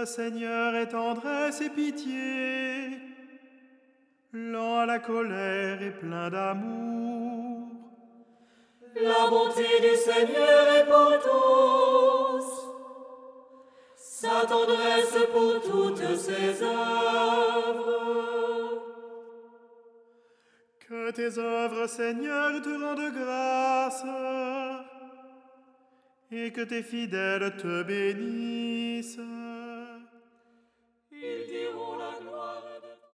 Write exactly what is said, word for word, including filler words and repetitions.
Le Seigneur est tendresse et pitié, lent à la colère et plein d'amour. La bonté du Seigneur est pour tous, sa tendresse pour toutes ses œuvres. Que tes œuvres, Seigneur, te rendent grâce, et que tes fidèles te bénissent.